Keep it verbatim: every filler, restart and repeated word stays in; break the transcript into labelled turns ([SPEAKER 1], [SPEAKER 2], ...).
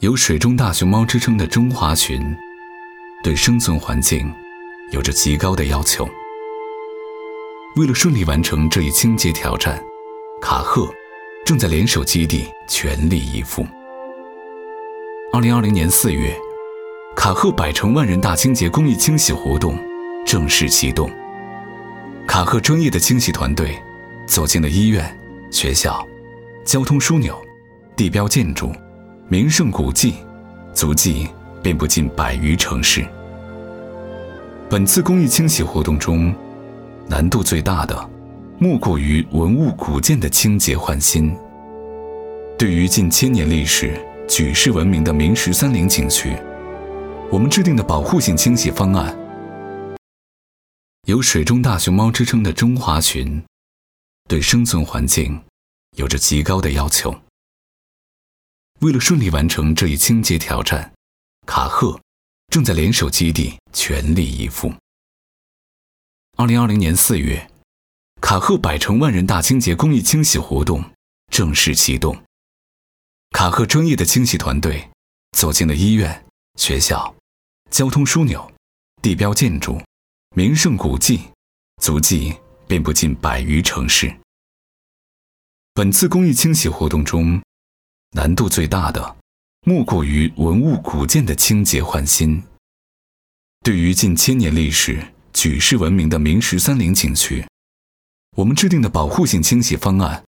[SPEAKER 1] 有水中大熊猫之称的中华鲟，对生存环境有着极高的要求。为了顺利完成这一清洁挑战，卡赫正在联手基地全力以赴。二零二零年四月，卡赫百城万人大清洁公益清洗活动正式启动。卡赫专业的清洗团队走进了医院、学校、交通枢纽、地标建筑、名胜古迹，足迹遍布近百余城市。本次公益清洗活动中，难度最大的莫过于文物古建的清洁换新。对于近千年历史、举世闻名的明十三陵景区，我们制定的保护性清洗方案，有水中大熊猫之称的中华鲟，对生存环境有着极高的要求。为了顺利完成这一清洁挑战，卡赫正在联手基地全力以赴。二零二零年四月，卡赫百城万人大清洁公益清洗活动正式启动。卡赫专业的清洗团队走进了医院、学校、交通枢纽、地标建筑、名胜古迹，足迹遍布近百余城市。本次公益清洗活动中，难度最大的莫过于文物古建的清洁换新。对于近千年历史、举世闻名的明十三陵景区，我们制定的保护性清洗方案